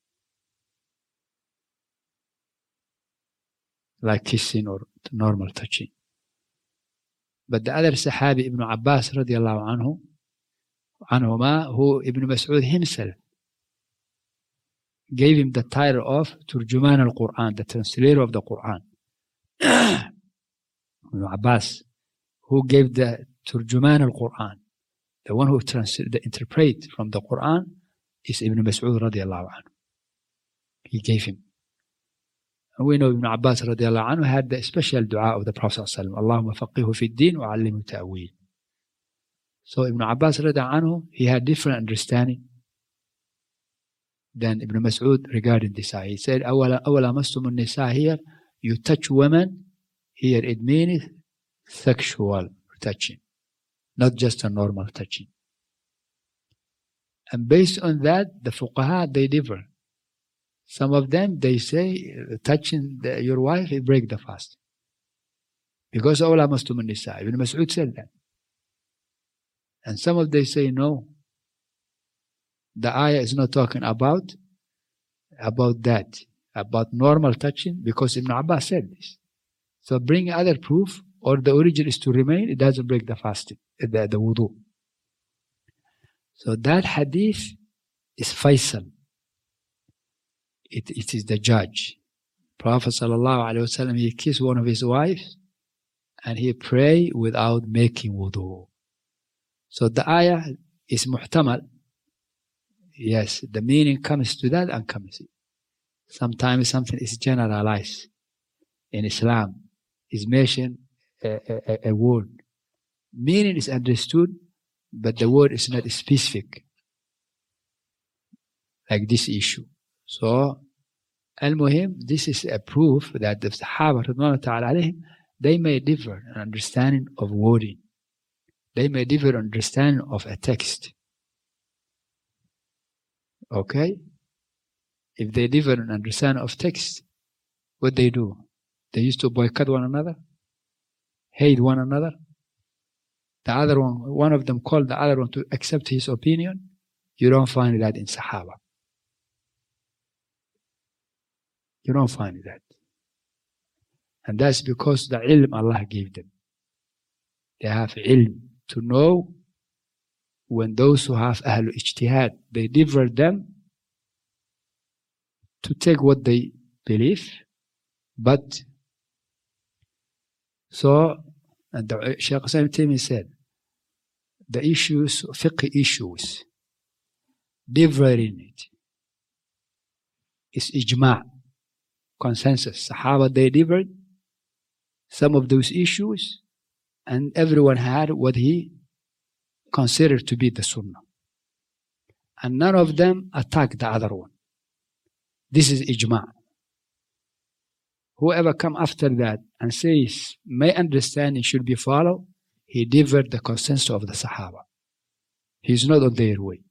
like kissing or normal touching. But the other Sahabi, Ibn Abbas radiallahu anhuma, who Ibn Mas'ud himself gave him the title of Turjuman al-Quran, the translator of the Quran. Ibn Abbas, who gave the Turjuman al-Quran, the one who interpret from the Quran, is Ibn Mas'ud radiallahu anhu. He gave him. And we know Ibn Abbas radiallahu anhu had the special dua of the Prophet sallallahu alaihi wasallam, Allahumma faqihu fi din wa allimhu ta'wil. So Ibn Abbas radiallahu anhu, he had different understanding than Ibn Mas'ud regarding this ayah. He said, awala mastumun nisa here, you touch women, here it means sexual touching, not just a normal touching. And based on that, the fuqaha, they differ. Some of them, they say, touching your wife, it break the fast. Because awla mastumun nisa. Ibn Mas'ud said that. And some of them say, no. The ayah is not talking about that, about normal touching, because Ibn Abbas said this. So bring other proof, or the origin is to remain, it doesn't break the fasting, the wudu. So that hadith is Faisal. It is the judge. Prophet sallallahu alaihi wasallam, he kissed one of his wives, and he prayed without making wudu. So the ayah is muhtamal. Yes, the meaning comes to that and comes. Sometimes something is generalized in Islam. Is mentioned a word. Meaning is understood, but the word is not specific. Like this issue. So, al-muhim, this is a proof that the Sahaba, radhiyallahu ta'ala alayhim, they may differ in understanding of wording. They may differ in understanding of a text. Okay? If they differ in understanding of text, what they do? They used to boycott one another, hate one another. The other one of them called the other one to accept his opinion. You don't find that in Sahaba. You don't find that. And that's because the ilm Allah gave them. They have ilm to know when those who have Ahlul Ijtihad, they differ them to take what they believe. But so, and the Shaykh Islam Taymi said, the issues, fiqh issues, differing it is ijma', consensus. Sahaba, they differed some of those issues, and everyone had what he considered to be the sunnah. And none of them attacked the other one. This is ijma'. Whoever come after that and says, my understanding should be followed, he differed the consensus of the Sahaba. He's not on their way.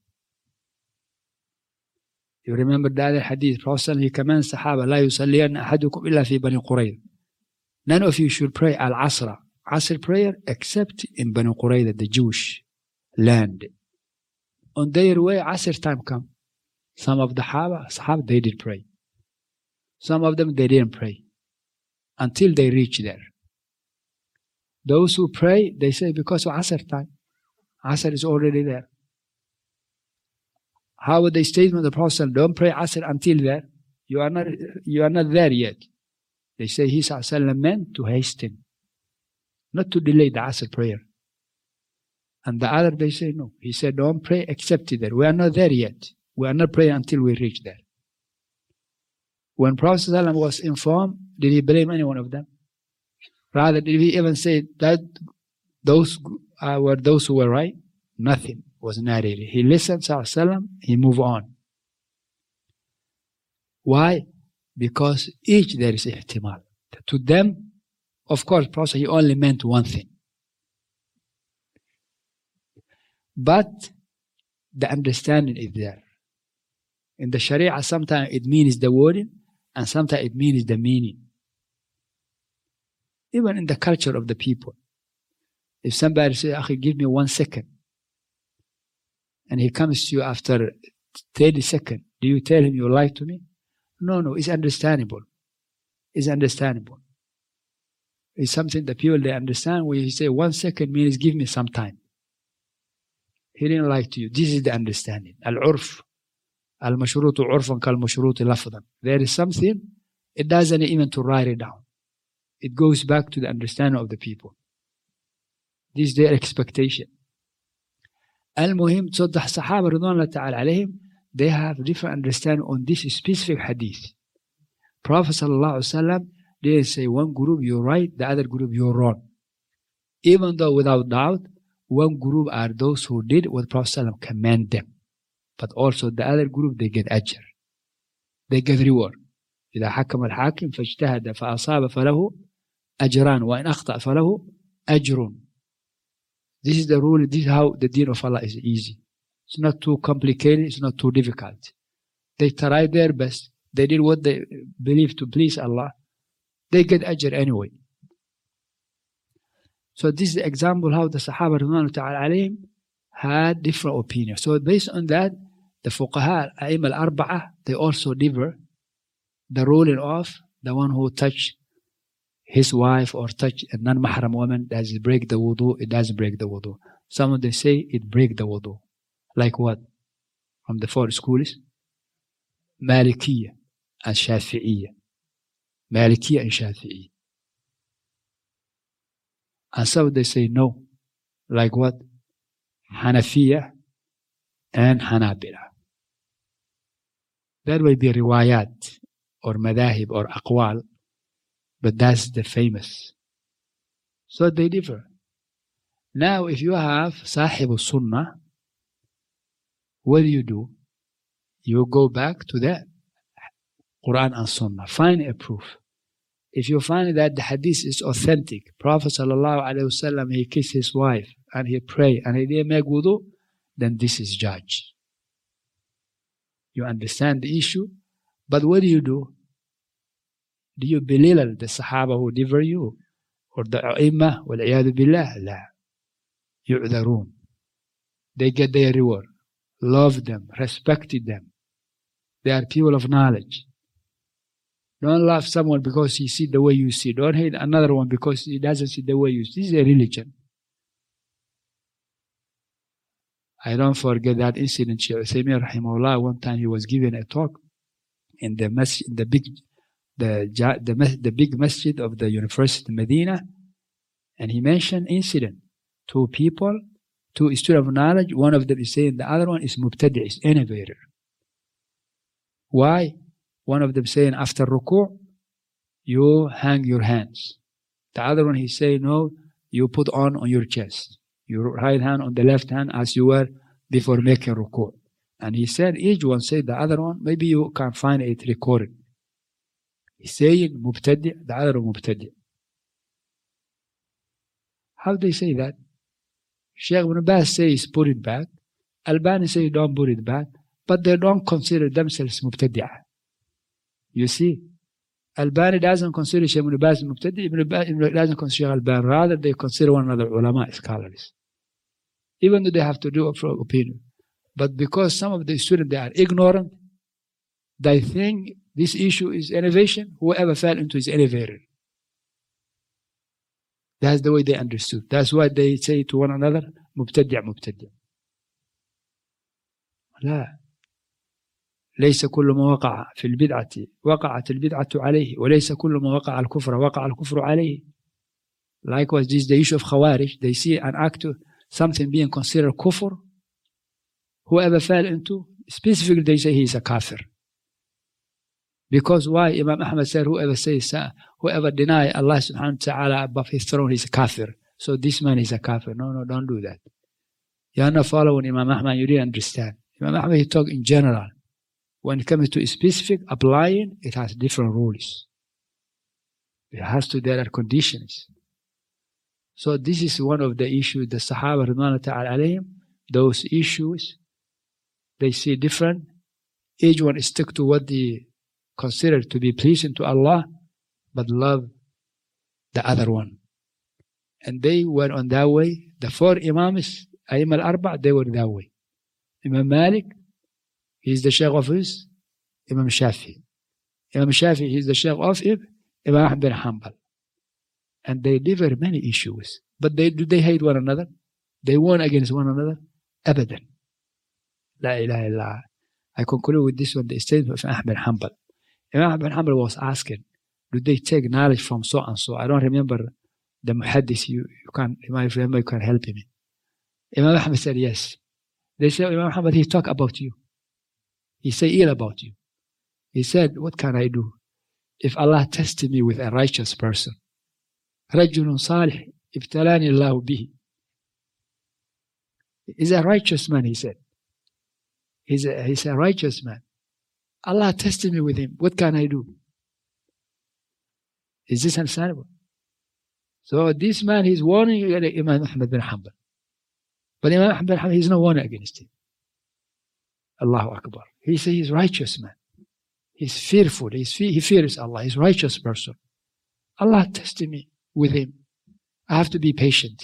You remember the other hadith, Prophet he commands Sahaba, لا يصلين أحدكم إلا في بني قريظة. None of you should pray al-Asra, Asr prayer, except in Bani Qurayza, the Jewish land. On their way, Asr time come. Some of the Sahaba, they did pray. Some of them, they didn't pray until they reach there. Those who pray, they say, because of Asr time. Asr is already there. How would the statement of the Prophet, don't pray Asr until there? You are not there yet. They say he meant to hasten, not to delay the Asr prayer. And the other, they say no. He said, don't pray except there. We are not there yet. We are not praying until we reach there. When Prophet was informed, did he blame any one of them? Rather, did he even say that those were those who were right? Nothing was narrated. He listened, he moved on. Why? Because each there is ihtimal. To them, of course, Prophet, he only meant one thing. But the understanding is there. In the Sharia, sometimes it means the wording, and sometimes it means the meaning. Even in the culture of the people, If somebody says, Akhi, give me 1 second, and he comes to you after 30 seconds, do you tell him you lied to me? No, it's understandable. It's understandable. It's something that people, they understand. When you say 1 second means give me some time. He didn't lie to you. This is the understanding. Al-urf. Al-mashrutu urfan kal-mashruti lafdan. There is something, it doesn't even to write it down. It goes back to the understanding of the people. This is their expectation. Al-muhim, so the Sahaba radhiyallahu ta'ala alayhim, they have different understanding on this specific hadith. Prophet sallallahu alaihi wasallam didn't say one group you're right, the other group you're wrong. Even though without doubt, one group are those who did what Prophet sallallahu alaihi wasallam commanded them. But also the other group, they get ajr. They get reward. إذا حكم الحاكم فاجتهد فأصاب فله أجران وإن أخطأ فله أجر. This is the rule. This is how the deen of Allah is easy. It's not too complicated. It's not too difficult. They tried their best. They did what they believe to please Allah. They get ajr anyway. So this is the example how the Sahaba radhiyallahu ta'ala alayhim had different opinions. So based on that, the fuqaha, A'im al-Arba'ah, they also differ the ruling of the one who touched his wife or touch a non-mahram woman. Does it break the wudu? It doesn't break the wudu. Some of them say it break the wudu. Like what? From the four schools? Malikiyya and Shafi'iyya. Malikiyya and Shafi'iyya. And some they say no. Like what? Hanafiyya and Hanabila. That will be riwayat or madahib or aqwal, but that's the famous. So they differ. Now if you have sahib sunnah, what do? You go back to the Quran and Sunnah. Find a proof. If you find that the hadith is authentic, Prophet ﷺ, he kissed his wife and he prayed and he didn't make wudu, then this is judge. You understand the issue, but what do? Do you belittle the Sahaba who differ you? Or the A'imah, wal-iyadu billah? La. Yu'dharun. They get their reward. Love them, respected them. They are people of knowledge. Don't love someone because he sees the way you see. Don't hate another one because he doesn't see the way you see. This is a religion. I don't forget that incident. Shaykh Uthaymeen rahimahullah, one time he was giving a talk in the masjid, the big masjid of the University of Medina, and he mentioned incident. Two people, two students of knowledge. One of them is saying the other one is mubtadi', is innovator. Why? One of them saying after ruku', you hang your hands. The other one he's saying no, you put on your chest. Your right hand on the left hand as you were before making ruku'. And he said each one said the other one, maybe you can find it recorded. He's saying mubtadi', the other one mubtadi'. How do they say that? Shaykh Ibn Baz says put it back. Albani says don't put it back. But they don't consider themselves mubtadi'ah. You see, Albani doesn't consider Shaykh Ibn Baz mubtadi', Ibn Baz doesn't consider Albani. Rather, they consider one another ulama, scholars. Even though they have to do it for opinion. But because some of the students, they are ignorant, they think this issue is innovation, whoever fell into is innovator. That's the way they understood. That's why they say to one another, mubtadi', mubtadi'. لا. ليس كل ما وقع في البدعة وقعت البدعة عليه وليس كل ما وقع الكفر وقع الكفر عليه. Likewise, this is the issue of Khawarij. They see an act, something being considered kufr. Whoever fell into, specifically they say he is a kafir. Because why? Imam Ahmad said, whoever deny Allah subhanahu wa ta'ala above his throne is a kafir. So this man is a kafir. No, don't do that. You are not following Imam Ahmad, you didn't understand. Imam Ahmad, he talk in general. When it comes to specific applying, it has different rules. It has to, there are conditions. So this is one of the issues, the Sahaba radhiyallahu ta'ala alayhim, those issues, they see different. Each one stick to what they consider to be pleasing to Allah, but love the other one. And they were on that way. The 4 Imams, Aim al-Arba', they were that way. Imam Malik, he's the Shaykh of his Imam Shafi. Imam Shafi, he's the Shaykh of Imam Ahmad bin Hanbal. And they differ many issues. But do they hate one another? They warn against one another? Abadan. La ilaha illallah. I conclude with this one, the statement of Ahmad bin Hanbal. Imam Ahmad bin Hanbal was asking, do they take knowledge from so and so? I don't remember the muhaddith. You might remember, you can help me. Imam Ahmad said yes. They said, Imam Ahmad, he talk about you. He say ill about you. He said, what can I do? If Allah tested me with a righteous person, رجل صالح ابتلاني الله به. He's a righteous man, he said. He's a righteous man. Allah tested me with him. What can I do? Is this understandable? So this man, he's warning Imam Ahmad bin Hanbal. But Imam Ahmad bin Hanbal, he's not warning against him. Allahu Akbar. He says he's a righteous man. He's fearful. He fears Allah. He's a righteous person. Allah tested me with him. I have to be patient.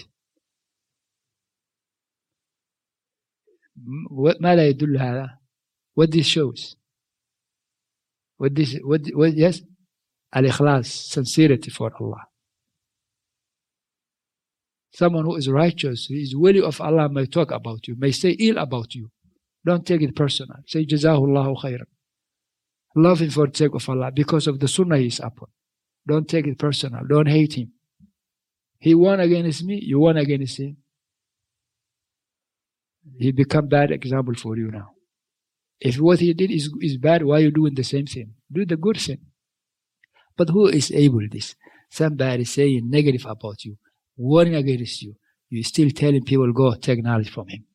ماذا يدل هذا? What this shows? Yes? Al-Ikhlas, sincerity for Allah. Someone who is righteous, who is worthy of Allah, may talk about you, may say ill about you. Don't take it personal. Say, Jazahullahu khairan. Love him for the sake of Allah, because of the sunnah he is upon. Don't take it personal. Don't hate him. He won against me, you won against him. He become bad example for you now. If what he did is bad, why are you doing the same thing? Do the good thing. But who is able to this? Somebody saying negative about you, warning against you. You still telling people, go take knowledge from him.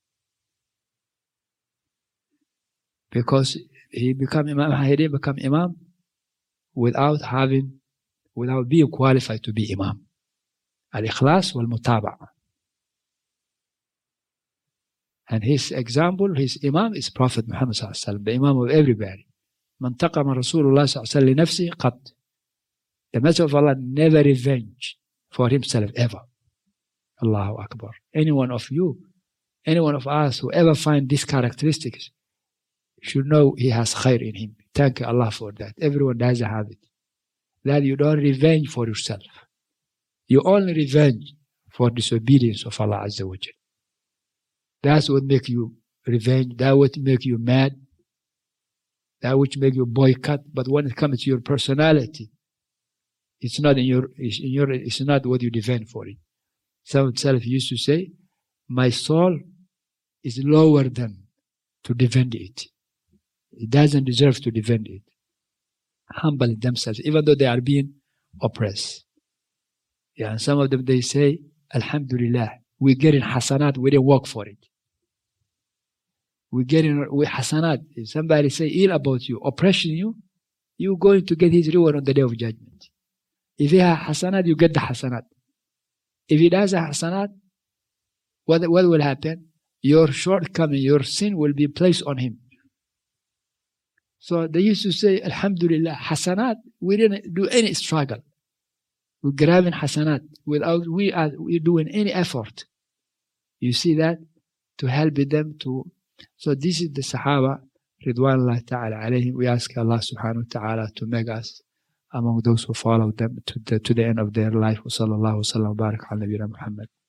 Because he become Imam without being qualified to be Imam. Al-Ikhlas wal-Mutaba'a. And his example, his Imam is Prophet Muhammad sallallahu alaihi wasallam, the Imam of everybody. Man taqama Rasulullah sallallahu alaihi wasallam li nafsi qat. The Messenger of Allah never revenge for himself ever. Allahu Akbar. Any one of you, any one of us who ever find these characteristics should know he has khair in him. Thank Allah for that. Everyone doesn't have it. That you don't revenge for yourself. You only revenge for disobedience of Allah Azza wa Jal. That's what make you revenge. That what make you mad. That which make you boycott. But when it comes to your personality, it's not it's not what you defend for it. Some Salaf used to say, my soul is lower than to defend it. It doesn't deserve to defend it. Humble themselves, even though they are being oppressed. Yeah, and some of them, they say, Alhamdulillah, we get in hasanat, we didn't work for it. We get in hasanat. If somebody say ill about you, oppression you, you're going to get his reward on the day of judgment. If he has hasanat, you get the hasanat. If he does a hasanat, what will happen? Your shortcoming, your sin will be placed on him. So they used to say, Alhamdulillah, hasanat, we didn't do any struggle. We're grabbing hasanat without we doing any effort. You see that? To help them to. So this is the Sahaba, Ridwanullah Ta'ala alayhim. We ask Allah subhanahu wa ta'ala to make us among those who follow them to the end of their life. Wa sallallahu wa sallam wa barak ala nabiyina Muhammad.